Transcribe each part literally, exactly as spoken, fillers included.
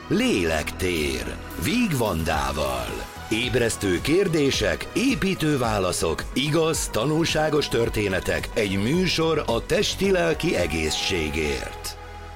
Lélektér Víg Vandával. Ébresztő kérdések, építő válaszok, igaz, tanulságos történetek, egy műsor a testi-lelki egészségért.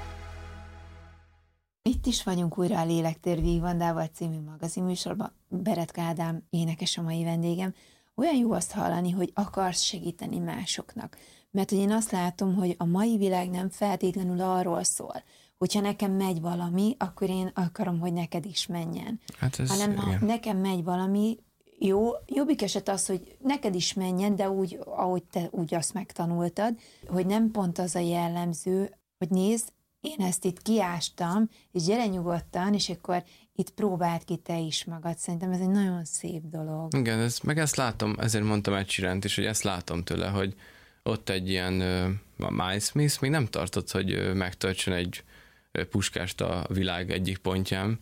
Itt is vagyunk újra a Lélektér Víg Vandával című magazinműsorban. Beretka Ádám énekes a mai vendégem. Olyan jó azt hallani, hogy akarsz segíteni másoknak. Mert hogy én azt látom, hogy a mai világ nem feltétlenül arról szól, hogyha nekem megy valami, akkor én akarom, hogy neked is menjen. Hát ez, hanem ha igen. nekem megy valami, jó, jobbik eset az, hogy neked is menjen, de úgy, ahogy te úgy azt megtanultad, hogy nem pont az a jellemző, hogy nézd, én ezt itt kiástam, és gyere nyugodtan, és akkor itt próbáld ki te is magad. Szerintem ez egy nagyon szép dolog. Igen, ez, meg ezt látom, ezért mondtam egy csiránt is, hogy ezt látom tőle, hogy ott egy ilyen uh, Miles Smith még nem tartott, hogy uh, megtöltsön egy uh, puskást a világ egyik pontján,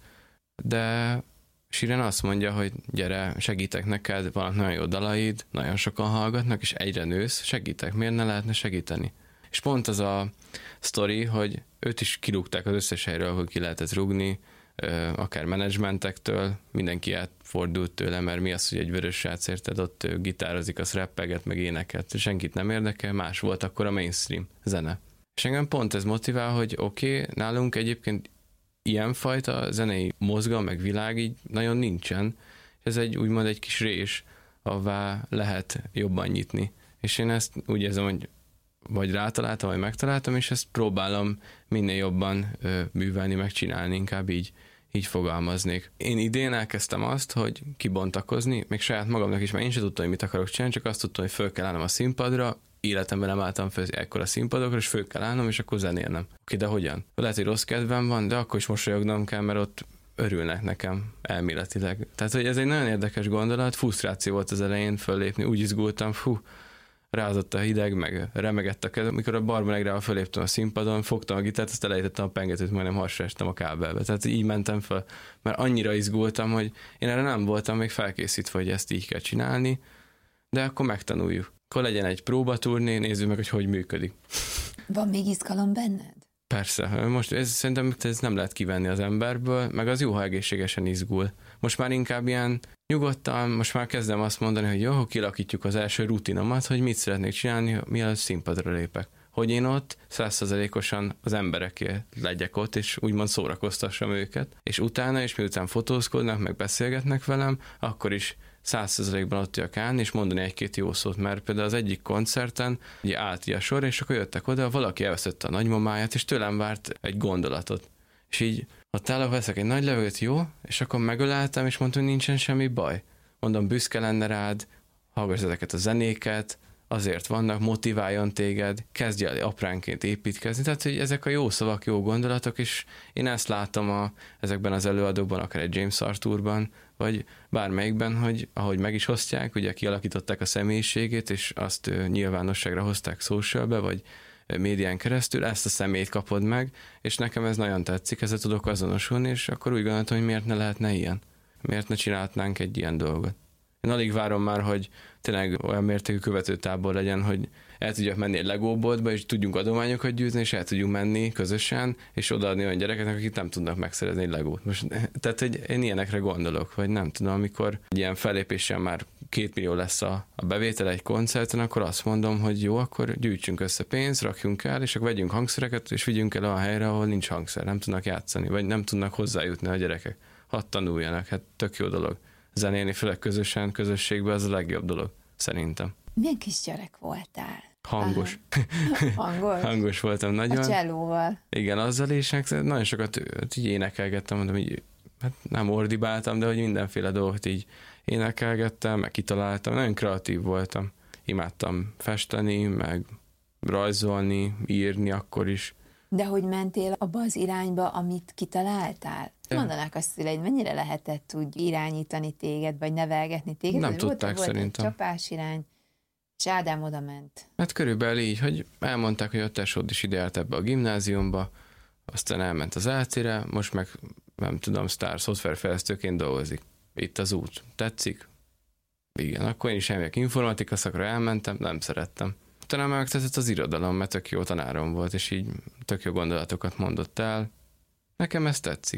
de Siren azt mondja, hogy gyere, segítek neked, vannak nagyon jó dalaid, nagyon sokan hallgatnak, és egyre nősz, segítek, miért ne lehetne segíteni? És pont az a sztori, hogy őt is kirúgták az összes helyről, ahol ki lehetett rúgni, akár menedzsmentektől, mindenki átfordult tőle, mert mi az, hogy egy vörös srác, érted, ott gitározik, az rappeget, meg éneket, senkit nem érdekel, más volt akkor a mainstream zene. És engem pont ez motivál, hogy oké, okay, nálunk egyébként ilyenfajta zenei mozgalom, meg világ így nagyon nincsen, ez egy úgymond egy kis rés, ahová lehet jobban nyitni. És én ezt úgy érzem, hogy vagy rátaláltam, vagy megtaláltam, és ezt próbálom minél jobban ö, művelni, megcsinálni, inkább így, így fogalmaznék. Én idén elkezdtem azt, hogy kibontakozni, még saját magamnak is, mert én sem tudtam, hogy mit akarok csinálni, csak azt tudtam, hogy föl kell állnom a színpadra, életemben nem álltam föl ekkora színpadokra, és föl kell állnom, és akkor zenélnem. Oké, de hogyan? Lehet, hogy rossz kedvem van, de akkor is mosolyognom kell, mert ott örülnek nekem elméletileg. Tehát, hogy ez egy nagyon érdekes gondolat, frusztráció volt az elején föllépni, úgy izgultam, fú, rázott a hideg, meg remegett a kezem. Mikor a Barbanegrával föléptem a színpadon, fogtam a gitárt, azt elejtettem a pengetőt, majdnem hasra estem a kábelbe. Tehát így mentem fel, mert annyira izgultam, hogy én erre nem voltam még felkészítve, hogy ezt így kell csinálni, de akkor megtanuljuk. Akkor legyen egy próbaturné, nézzük meg, hogy hogy működik. Van még izgalom benned? Persze, most ez, szerintem ez nem lehet kivenni az emberből, meg az jó, ha egészségesen izgul. Most már inkább ilyen nyugodtan, most már kezdem azt mondani, hogy jó, kilakítjuk az első rutinomat, hogy mit szeretnék csinálni, mielőtt színpadra lépek. Hogy én ott száz százalékosan az emberekért legyek ott, és úgymond szórakoztassam őket. És utána, és miután fotózkodnak, meg beszélgetnek velem, akkor is száz százalékban ott tudjak állni, és mondani egy-két jó szót, mert például az egyik koncerten ugye állt a sor, és akkor jöttek oda, valaki elvesztette a nagymamáját, és tőlem várt egy gondolatot. És így ott állok, veszek egy nagy levegőt, jó, és akkor megöleltem, és mondtam, hogy nincsen semmi baj. Mondom, büszke lenne rád, hallgass ezeket a zenéket, azért vannak, motiváljon téged, kezdj el apránként építkezni. Tehát, hogy ezek a jó szavak, jó gondolatok, és én ezt látom a, ezekben az előadókban, akár egy James Arthurban, vagy bármelyikben, hogy ahogy meg is hoztják, ugye kialakították a személyiségét, és azt uh, nyilvánosságra hozták socialbe, vagy médián keresztül, ezt a személyt kapod meg, és nekem ez nagyon tetszik, ezzel tudok azonosulni, és akkor úgy gondoltam, hogy miért ne lehetne ilyen? Miért ne csinálhatnánk egy ilyen dolgot? Én alig várom már, hogy tényleg olyan mértékű követőtábor legyen, hogy el tudjak menni egy legóboltba, és tudjunk adományokat gyűjteni, és el tudjunk menni közösen, és odaadni olyan gyerekeknek, akik nem tudnak megszerezni egy legót. Most, tehát, hogy én ilyenekre gondolok, vagy nem tudom, amikor egy ilyen fellépéssel már két millió lesz a, a bevétel egy koncerten, akkor azt mondom, hogy jó, akkor gyűjtsünk össze pénzt, rakjunk el, és akkor vegyünk hangszereket, és vigyünk el a helyre, ahol nincs hangszer, nem tudnak játszani, vagy nem tudnak hozzájutni a gyerekek. Hadd tanuljanak, hát tök jó dolog. Zenélni, főleg közösen, közösségben, az a legjobb dolog, szerintem. Milyen kis gyerek voltál? Hangos. Hangos? Hangos voltam nagyon. A csellóval. Igen, azzal is, nagyon sokat így énekelgettem, mondom, így, hát nem ordibáltam, de hogy mindenféle dolgot így énekelgettem, meg kitaláltam, nagyon kreatív voltam. Imádtam festeni, meg rajzolni, írni akkor is. De hogy mentél abba az irányba, amit kitaláltál? De. Mondanák a szüleid, mennyire lehetett úgy irányítani téged, vagy nevelgetni téged? Nem volt, tudták volt szerintem. Egy csapás irány, és Ádám oda ment. Hát körülbelül így, hogy elmondták, hogy a tesód is ide járt ebbe a gimnáziumba, aztán elment az eltére, most meg nem tudom, sztár szoftverfejlesztőként dolgozik. Itt az út. Tetszik? Igen, akkor én is elmegyek informatika szakra, elmentem, nem szerettem. Utána megtetett az irodalom, mert tök jó tanárom volt, és így tök jó gondolatokat mondott el. Nekem ez tetszik.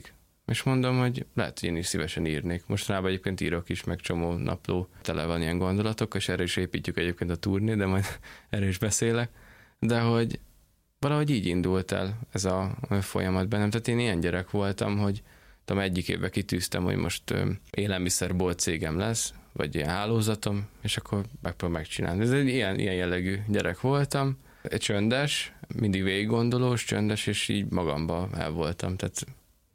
És mondom, hogy lehet, hogy én is szívesen írnék. Mostanában egyébként írok is, meg csomó napló tele van ilyen gondolatok, és erre is építjük egyébként a turné, de majd erről is beszélek. De hogy valahogy így indult el ez a folyamat bennem. Tehát én ilyen gyerek voltam, hogy tudom, egyik évben kitűztem, hogy most élelmiszerbolt cégem lesz, vagy ilyen hálózatom, és akkor megpróbálom megcsinálni. Ez egy ilyen, ilyen jellegű gyerek voltam, egy csöndes, mindig végiggondolós, csöndes, és így magamba el voltam. Tehát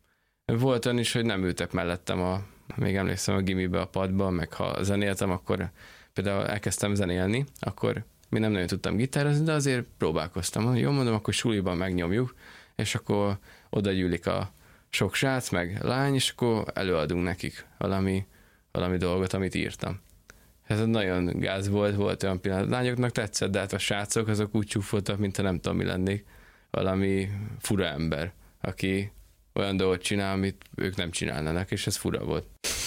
volt olyan is, hogy nem ültek mellettem, a, még emlékszem a gimibe, a padba, meg ha zenéltem, akkor például elkezdtem zenélni, akkor még nem nagyon tudtam gitározni, de azért próbálkoztam. Hogy jó, mondom, akkor suliban megnyomjuk, és akkor oda gyűlik a sok srác, meg lány, és akkor előadunk nekik valami, valami dolgot, amit írtam. Ez nagyon gáz volt, volt olyan pillanat. A lányoknak tetszett, de hát a srácok azok úgy csúfoltak, mintha nem tudom, mi lennék. Valami fura ember, aki olyan dolgot csinál, amit ők nem csinálnának, és ez fura volt.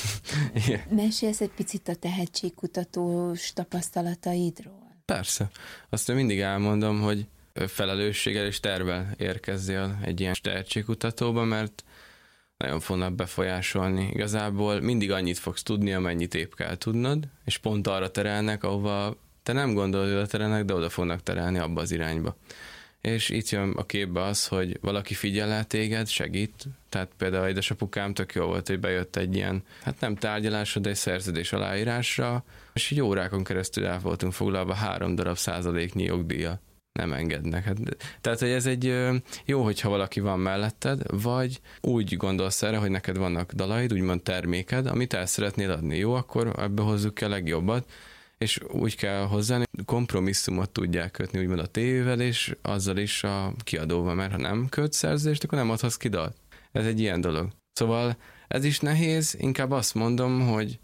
Yeah. Mesélsz egy picit a tehetségkutatós tapasztalataidról? Persze. Azt én mindig elmondom, hogy felelősséggel és tervvel érkezzél egy ilyen tehetségkutatóba, mert nagyon fognak befolyásolni. Igazából mindig annyit fogsz tudni, amennyit épp kell tudnod, és pont arra terelnek, ahova te nem gondolod, hogy oda terelnek, de oda fognak terelni abba az irányba. És itt jön a képbe az, hogy valaki figyel el téged, segít. Tehát például édesapukám tök jó volt, hogy bejött egy ilyen, hát nem tárgyalásra, de egy szerződés aláírásra, és így órákon keresztül el voltunk foglalva három darab százaléknyi jogdíjjal. Nem engednek. Hát, tehát, hogy ez egy jó, hogyha valaki van melletted, vagy úgy gondolsz erre, hogy neked vannak dalaid, úgymond terméked, amit el szeretnél adni. Jó, akkor ebbe hozzuk ki a legjobbat, és úgy kell hozzá, kompromisszumot tudják kötni úgymond a tévével, és azzal is a kiadóval, mert ha nem kötsz szerződést, akkor nem adhatsz ki dalt. Ez egy ilyen dolog. Szóval ez is nehéz, inkább azt mondom, hogy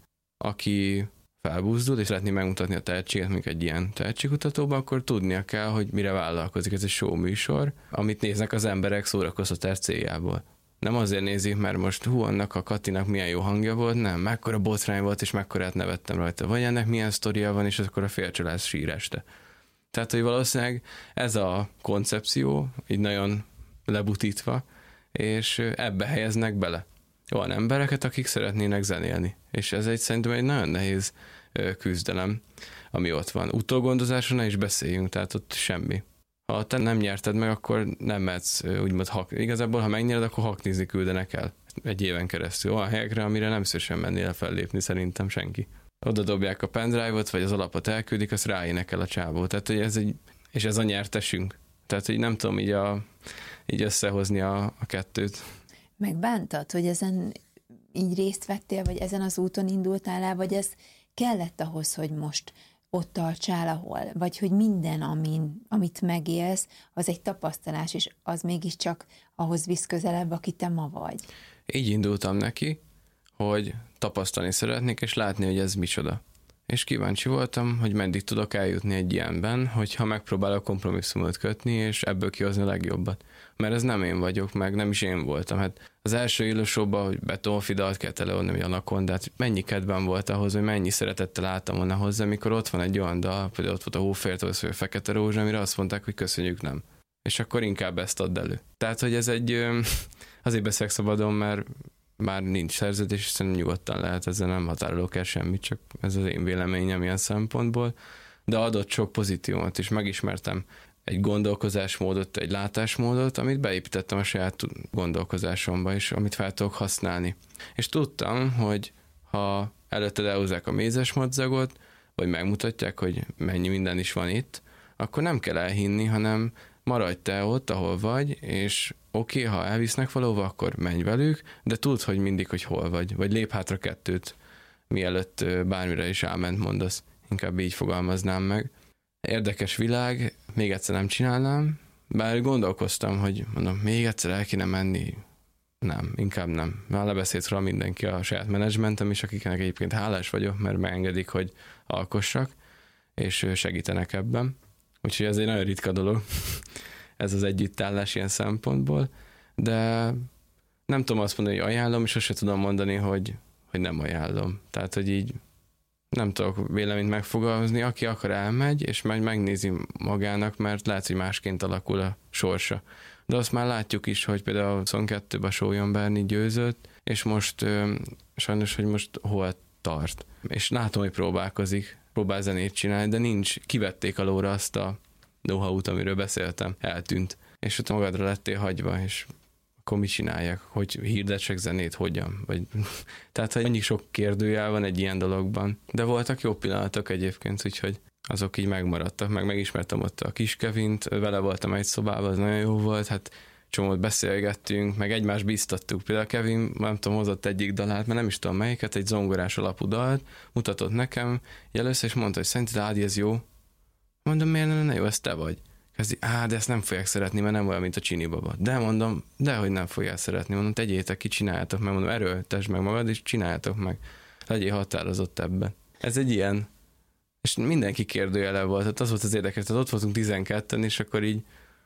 aki felbúzdul, és szeretné megmutatni a tehetséget, mint egy ilyen tehetségkutatóban, akkor tudnia kell, hogy mire vállalkozik. Ez egy show műsor, amit néznek az emberek szórakoztatás céljából. Nem azért nézik, mert most hú, annak a Katinak milyen jó hangja volt, nem, mekkora botrány volt, és mekkorát nevettem rajta. Vagy ennek milyen sztoria van, és akkor a félcsalád sír este. Tehát, hogy valószínűleg ez a koncepció, így nagyon lebutítva, és ebbe helyeznek bele olyan embereket, akik szeretnének zenélni. És ez egy szerintem egy nagyon nehéz küzdelem, ami ott van. Utógondozásra ne is beszéljünk, tehát ott semmi. Ha te nem nyerted meg, akkor nem mehetsz úgymond hak. Igazából, ha megnyered, akkor haknizni küldenek el egy éven keresztül. Olyan helyekre, amire nem szívesen mennél fellépni szerintem senki. Oda dobják a pendrive-ot, vagy az alapot elküldik, azt ráénekel a csávó. Tehát, hogy ez egy, és ez a nyertesünk. Tehát, hogy nem tudom így, a, így összehozni a, a kettőt. Megbántad, hogy ezen így részt vettél, vagy ezen az úton indultál el, vagy ez kellett ahhoz, hogy most ott tartsál, ahol, vagy hogy minden, amin, amit megélsz, az egy tapasztalás, és az mégiscsak ahhoz visz közelebb, aki te ma vagy. Így indultam neki, hogy tapasztalni szeretnék, és látni, hogy ez micsoda. És kíváncsi voltam, hogy meddig tudok eljutni egy ilyenben, hogyha megpróbálok kompromisszumot kötni, és ebből kihozni a legjobbat. Mert ez nem én vagyok, meg nem is én voltam. Hát az első illósóban, hogy betonfidalt kell teleadni, vagy anakondát, mennyi kedvem volt ahhoz, hogy mennyi szeretettel álltam volna hozzá, amikor ott van egy olyan dal, például ott volt a Hóféltavasz, vagy a Fekete Rózsa, amire azt mondták, hogy köszönjük, nem. És akkor inkább ezt add elő. Tehát, hogy ez egy, azért beszélek szabadon, mert már nincs szerződés, és szerintem nyugodtan lehet, ezzel nem határolok el semmit, csak ez az én véleményem ilyen szempontból, de adott sok pozitívumot is, megismertem egy gondolkozásmódot, egy látásmódot, amit beépítettem a saját gondolkozásomba, és amit fel tudok használni. És tudtam, hogy ha előtted elhúzzák a mézes madzagot, vagy megmutatják, hogy mennyi minden is van itt, akkor nem kell elhinni, hanem maradj te ott, ahol vagy, és oké, okay, ha elvisznek valahova, akkor menj velük, de tudd, hogy mindig, hogy hol vagy, vagy lép hátra kettőt, mielőtt bármire is áment mondasz. Inkább így fogalmaznám meg. Érdekes világ, még egyszer nem csinálnám, bár gondolkoztam, hogy mondom, még egyszer el kéne menni, nem, inkább nem. Már lebeszélt róla mindenki, a saját menedzsmentem is, akiknek egyébként hálás vagyok, mert megengedik, hogy alkossak, és segítenek ebben. Úgyhogy ez egy nagyon ritka dolog, ez az együttállás ilyen szempontból, de nem tudom azt mondani, hogy ajánlom, és azt sem tudom mondani, hogy, hogy nem ajánlom. Tehát, hogy így nem tudok véleményt megfogalmazni, aki akar elmegy, és meg megnézi magának, mert lehet, hogy másként alakul a sorsa. de azt már látjuk is, hogy például huszonkettőben Sólyom Berni győzött, és most ö, sajnos, hogy most hol tart. És látom, hogy próbálkozik, próbál zenét csinálni, de nincs, kivették alóra azt a know-how-t, amiről beszéltem, eltűnt. És ott magadra lettél hagyva, és akkor mit csináljak? Hogy hirdetsek zenét, hogyan? Vagy... Tehát, hogy annyi sok kérdőjel van egy ilyen dologban. De voltak jó pillanatok egyébként, úgyhogy azok így megmaradtak, meg megismertem ott a kis Kevint, vele voltam egy szobában, az nagyon jó volt, hát csomót beszélgettünk, meg egymást bíztattuk. Például Kevin, nem tudom, hozott egyik dalát, mert nem is tudom melyiket, egy zongorás alapú dalt, mutatott nekem először, és mondta, hogy szerinted Ádi, ez jó? Mondom, miért nem, ne jó, ez te vagy. Kezdi, á, de ezt nem fogják szeretni, mert nem olyan, mint a Csini baba. De mondom, dehogy nem fogják szeretni. Mondom, tegyétek ki, csináljátok meg, mondom, erőltesd meg magad, és csináljátok meg. Legyél határozott ebben. Ez egy ilyen, és mindenki kérdőjele volt, tehát az volt az érdekes, tehát ott voltunk tizenketten, és akkor így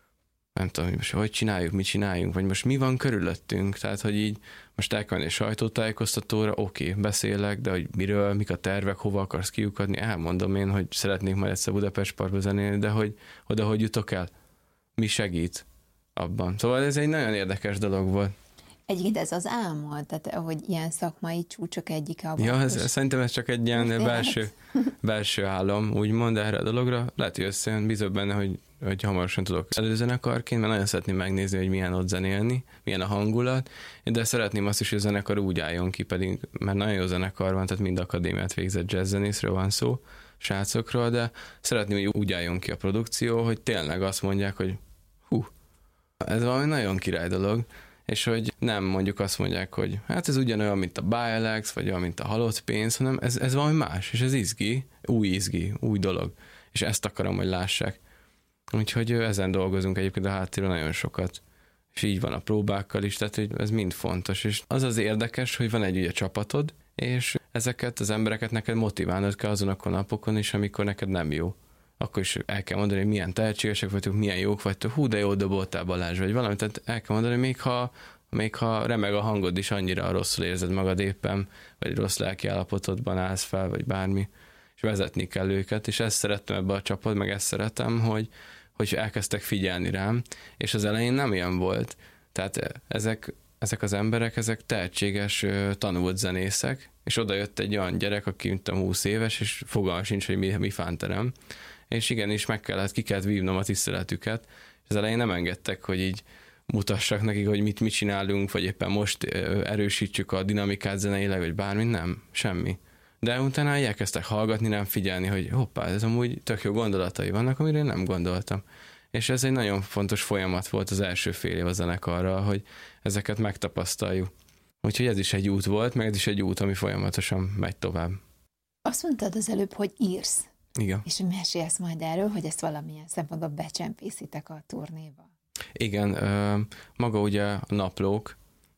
nem tudom, hogy most hogy csináljuk, mit csináljunk, vagy most mi van körülöttünk, tehát hogy így most el kell menni sajtótájékoztatóra, oké, okay, beszélek, de hogy miről, mik a tervek, hova akarsz kiukadni, elmondom én, hogy szeretnék majd egyszer Budapest Parkba zenélni, de hogy oda hogy jutok el, mi segít abban. Szóval ez egy nagyon érdekes dolog volt. Egyébként ez az álmod, tehát hogy ilyen szakmai csúcsok egyike a Ja, ez, szerintem ez csak egy ilyen belső, belső álom, úgymond erre a dologra. Lehet, hogy összejön, bízok benne, hogy, hogy hamarosan tudok előzenekarként, mert nagyon szeretném megnézni, hogy milyen ott zenélni, milyen a hangulat, de szeretném azt is, hogy a zenekar úgy álljon ki, pedig mert nagyon jó zenekar van, tehát mind akadémiát végzett jazzzenészről van szó, srácokról, de szeretném, hogy úgy álljon ki a produkció, hogy tényleg azt mondják, hogy hú, ez valami nagyon király dolog, és hogy nem mondjuk azt mondják, hogy hát ez ugyanolyan, mint a Bialex, vagy olyan, mint a halott pénz, hanem ez, ez valami más, és ez izgi, új izgi, új dolog. És ezt akarom, hogy lássák. Úgyhogy ezen dolgozunk egyébként a háttérben nagyon sokat. És így van a próbákkal is, tehát hogy ez mind fontos. És az az érdekes, hogy van egy ugye csapatod, és ezeket az embereket neked motiválnod kell azonok a napokon is, amikor neked nem jó. Akkor is el kell mondani, hogy milyen tehetségesek vagytok, milyen jók vagytok, hú, de jó doboltál Balázs, vagy valamit, tehát el kell mondani, még ha, még ha remeg a hangod is, annyira rosszul érzed magad éppen, vagy rossz lelki állapotodban állsz fel, vagy bármi, és vezetni kell őket, és ezt szerettem ebbe a csapat, meg ezt szeretem, hogy, hogy elkezdtek figyelni rám, és az elején nem ilyen volt, tehát ezek, ezek az emberek, ezek tehetséges, tanult zenészek, és oda jött egy olyan gyerek, aki mint a húsz éves, és fogalma sincs, hogy mi, mi fánterem, és igenis meg kellett, ki kellett vívnom a tiszteletüket, és az elején nem engedtek, hogy így mutassak nekik, hogy mit, mit csinálunk, vagy éppen most erősítsük a dinamikát zeneileg, vagy bármi, nem, semmi. De utána elkezdtek hallgatni, nem figyelni, hogy hoppá, ez amúgy tök jó gondolatai vannak, amire én nem gondoltam. És ez egy nagyon fontos folyamat volt az első fél év a zenekarral, hogy ezeket megtapasztaljuk. Úgyhogy ez is egy út volt, meg ez is egy út, ami folyamatosan megy tovább. Azt mondtad az előbb, hogy írsz. Igen. És mesélsz majd erről, hogy ezt valamilyen szempontból becsempészitek a turnéba. Igen, maga ugye a naplók,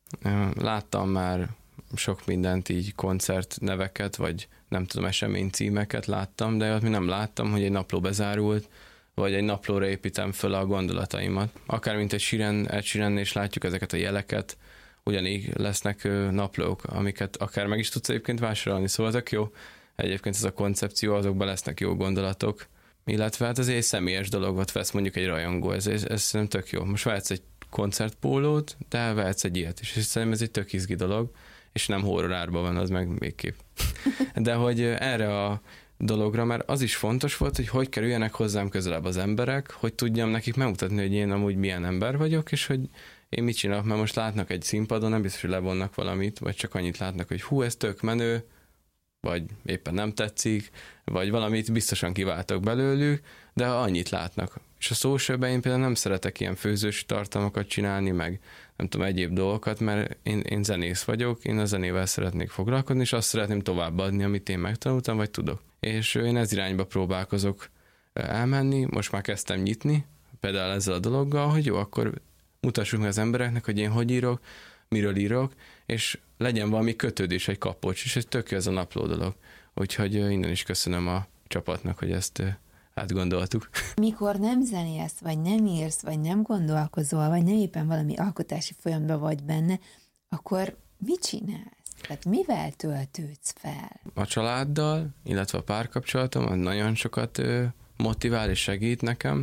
láttam már sok mindent, így koncertneveket, vagy nem tudom, esemény címeket láttam, de ott mi nem láttam, hogy egy napló bezárult, vagy egy naplóra építem föl a gondolataimat. Akár mint egy síren, egy síren, és látjuk ezeket a jeleket, ugyanígy lesznek naplók, amiket akár meg is tudsz egyébként vásárolni, szóval ezek jó. Egyébként ez a koncepció, azokban lesznek jó gondolatok, illetve hát ez egy személyes dologot vesz mondjuk egy rajongó, ez, ez, ez szerintem tök jó. Most vehetsz egy koncertpólót, de vehetsz egy ilyet is, és szerintem ez egy tök izgi dolog, és nem horror árban van, az meg végképp. De hogy erre a dologra, mert az is fontos volt, hogy hogy kerüljenek hozzám közelebb az emberek, hogy tudjam nekik megmutatni, hogy én amúgy milyen ember vagyok, és hogy én mit csinálok, mert most látnak egy színpadon, nem biztos, hogy levonnak valamit, vagy csak annyit látnak, hogy hú, ez tök menő, vagy éppen nem tetszik, vagy valamit biztosan kiváltok belőlük, de annyit látnak. És a socialben én például nem szeretek ilyen főzős tartalmakat csinálni, meg nem tudom, egyéb dolgokat, mert én, én zenész vagyok, én a zenével szeretnék foglalkozni, és azt szeretném továbbadni, amit én megtanultam, vagy tudok. És én ez irányba próbálkozok elmenni, most már kezdtem nyitni, például ezzel a dologgal, hogy jó, akkor mutassuk meg az embereknek, hogy én hogy írok, miről írok, és legyen valami kötődés, egy kapocs, és ez tök jó ez a napló dolog. Úgyhogy innen is köszönöm a csapatnak, hogy ezt átgondoltuk. Mikor nem zenélsz, vagy nem írsz, vagy nem gondolkozol, vagy nem éppen valami alkotási folyamatban vagy benne, akkor mit csinálsz? Tehát mivel töltődsz fel? A családdal, illetve a párkapcsolatom az nagyon sokat motivál és segít nekem.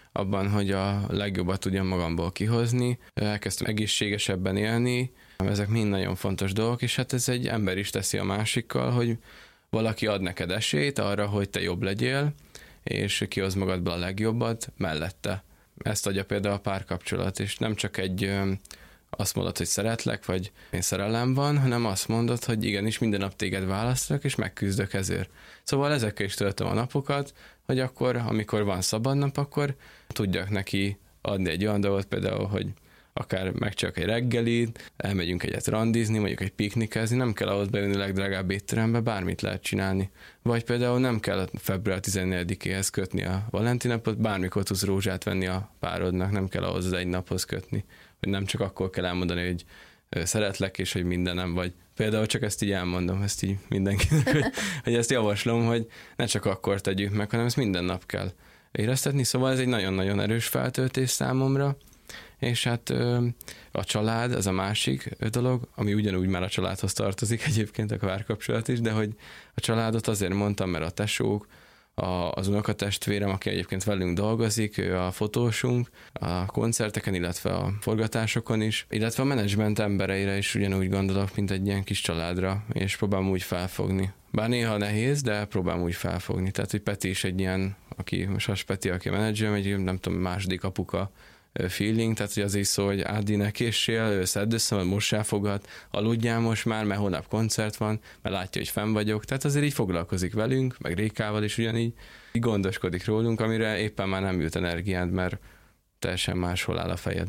abban, hogy a legjobbat tudjam magamból kihozni, elkezdtem egészségesebben élni, ezek mind nagyon fontos dolgok, és hát ez egy ember is teszi a másikkal, hogy valaki ad neked esélyt arra, hogy te jobb legyél, és kihoz magadból a legjobbat mellette. Ezt adja például a párkapcsolat, és nem csak egy azt mondod, hogy szeretlek, vagy én szerelem van, hanem azt mondod, hogy igenis minden nap téged választok, és megküzdök ezért. Szóval ezekkel is töltöm a napokat, hogy akkor, amikor van szabad nap, akkor tudjak neki adni egy olyan dolgot, például, hogy akár megcsinálok egy reggelit, elmegyünk egyet randizni, mondjuk egy piknikezni, nem kell ahhoz bejönni a legdrágább étterembe, bármit lehet csinálni. Vagy például nem kell február tizennegyedikéhez kötni a Valentin napot, bármikor tudsz rózsát venni a párodnak, nem kell ahhoz az egy naphoz kötni. Hogy nem csak akkor kell elmondani, hogy szeretlek, és hogy mindenem vagy. Például csak ezt így elmondom, ezt így mindenkinek, hogy, hogy ezt javaslom, hogy ne csak akkor tegyük meg, hanem ezt minden nap kell éreztetni. Szóval ez egy nagyon-nagyon erős feltöltés számomra, és hát a család, ez a másik dolog, ami ugyanúgy már a családhoz tartozik egyébként, a párkapcsolat is, de hogy a családot azért mondtam, mert a tesók, a, az unokatestvérem, aki egyébként velünk dolgozik, ő a fotósunk, a koncerteken, illetve a forgatásokon is, illetve a menedzsment embereire is ugyanúgy gondolok, mint egy ilyen kis családra, és próbálom úgy felfogni. Bár néha nehéz, de próbálom úgy felfogni. Tehát, hogy Peti is egy ilyen, aki most az Peti, aki a menedzserem, egy nem tudom, második apuka feeling, tehát hogy az is szó, hogy Ádi, ne késsél, szedd össze, mert mossál fogad, aludjál most már, mert holnap koncert van, mert látja, hogy fenn vagyok, tehát azért így foglalkozik velünk, meg Rékával is ugyanígy, így gondoskodik rólunk, amire éppen már nem jut energiád, mert teljesen máshol áll a fejed.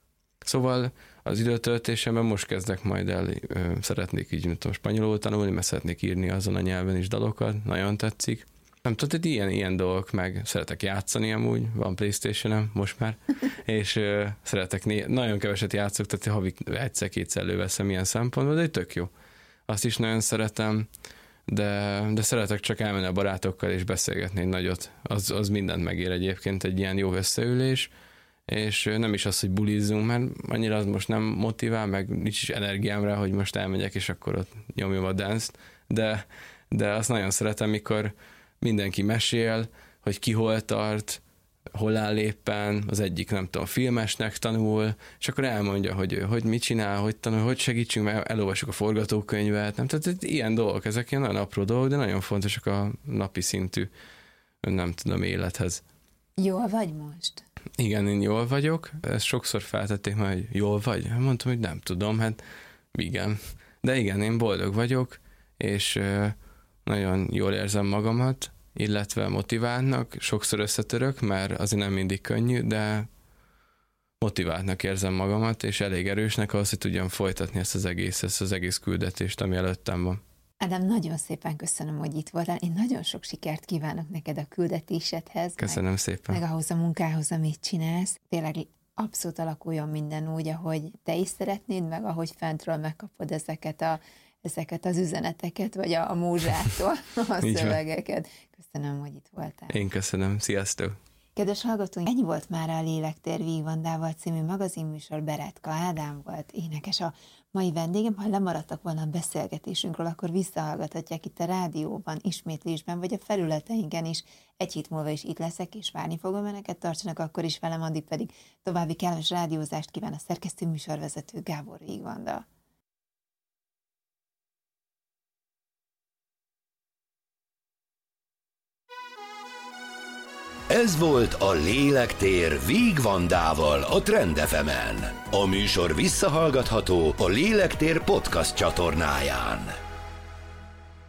Szóval az időtöltésemben most kezdek majd el, ö, szeretnék így, mint tudom, spanyolul tanulni, mert szeretnék írni azon a nyelven is dalokat, nagyon tetszik. Nem tudod, hogy ilyen, ilyen dolgok, meg szeretek játszani amúgy, van PlayStation-em most már, és ö, szeretek, né- nagyon keveset játszok, tehát havi egyszer-kétszer előveszem ilyen szempontból, de tök jó. Azt is nagyon szeretem, de, de szeretek csak elmenni a barátokkal és beszélgetni egy nagyot. Az, az mindent megér egyébként, egy ilyen jó összeülés, és nem is az, hogy bulizzunk, mert annyira az most nem motivál, meg nincs is energiám rá, hogy most elmegyek, és akkor ott nyomjam a dance-t, de, de azt nagyon szeretem, mikor mindenki mesél, hogy ki hol tart, hol áll éppen, az egyik nem tudom, filmesnek tanul, és akkor elmondja, hogy hogy mit csinál, hogy tanul, hogy segítsünk, mert elolvassuk a forgatókönyvet, nem? Tehát ilyen dolgok, ezek ilyen nagyon apró dolgok, de nagyon fontosak a napi szintű, nem tudom, élethez. Jól vagy most? Igen, én jól vagyok, ezt sokszor feltették már, hogy jól vagy? Mondtam, hogy nem tudom, hát igen. De igen, én boldog vagyok, és nagyon jól érzem magamat, illetve motiváltnak, sokszor összetörök, mert azért nem mindig könnyű, de motiváltnak érzem magamat, és elég erősnek ahhoz, hogy tudjam folytatni ezt az egész, ezt az egész küldetést, ami előttem van. Ádám, nagyon szépen köszönöm, hogy itt voltál. Én nagyon sok sikert kívánok neked a küldetésedhez. Köszönöm meg, szépen. Meg ahhoz a munkához, amit csinálsz. Tényleg abszolút alakuljon minden úgy, ahogy te is szeretnéd, meg ahogy fentről megkapod ezeket a ezeket az üzeneteket, vagy a, a múzsától a szövegeket. Köszönöm, hogy itt voltál. Én köszönöm. Sziasztok! Kedves hallgatóink, ennyi volt már a Lélektér Vígvandával című magazinműsor. Beretka Ádám volt énekes a mai vendégem. Ha lemaradtak volna a beszélgetésünkről, akkor visszahallgathatják itt a rádióban, ismétlésben, vagy a felületeinken is. Egy hét múlva is itt leszek, és várni fogom önöket. Tartsanak akkor is velem, addig pedig további kellemes rádiózást kíván a szerkesztő műsorvezető Gábor Vígvanda. Ez volt a Lélektér Vígvandával a Trend ef emen. A műsor visszahallgatható a Lélektér podcast csatornáján.